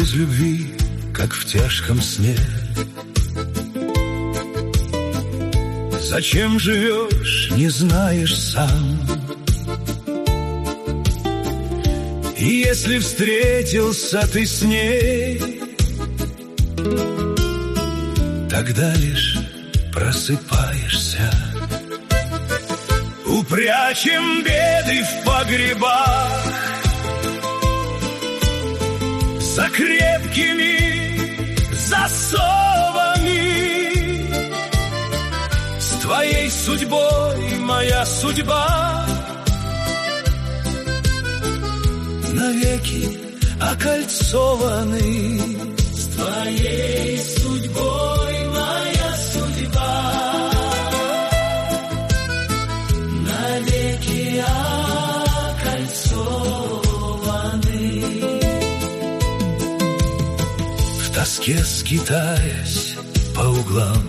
без любви, как в тяжком сне. Зачем живешь, не знаешь сам. И если встретился ты с ней, тогда лишь просыпаешься. Упрячем беды в погребах за крепкими засовами. С твоей судьбой моя судьба навеки окольцованы. С твоей судьбой моя судьба навеки окольцованы. В тоске скитаясь по углам,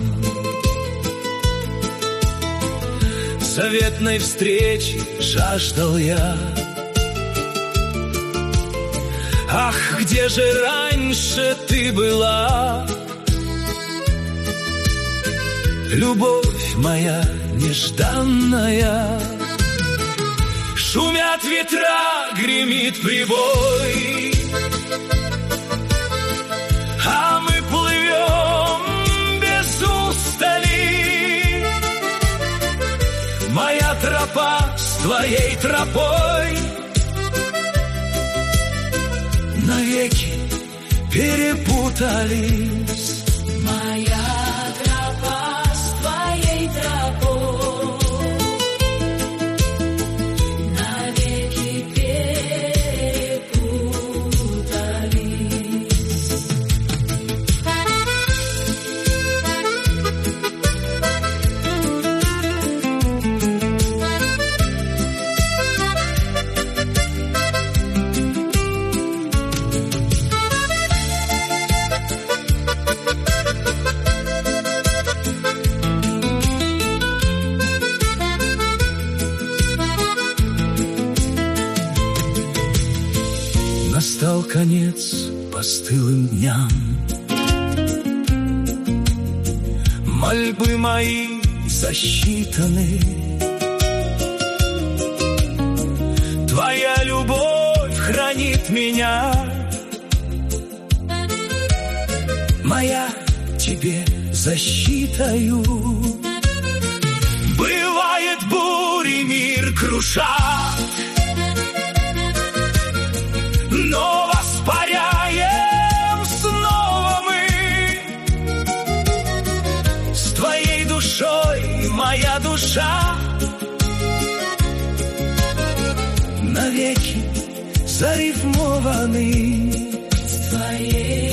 заветной встречи жаждал я. Ах, где же раньше ты была, любовь моя нежданная? Шумят ветра, гремит прибой, а мы плывем без устали. Моя тропа с твоей тропой навеки перепутались. Моя тропа с твоей тропой навеки перепутались. Настал конец постылым дням, мольбы мои засчитаны. Твоя любовь хранит меня, моя тебе защитою. Бывает, бури мир крушат, но воспаряем снова мы. С твоей душой моя душа навеки зарифмованы. С твоей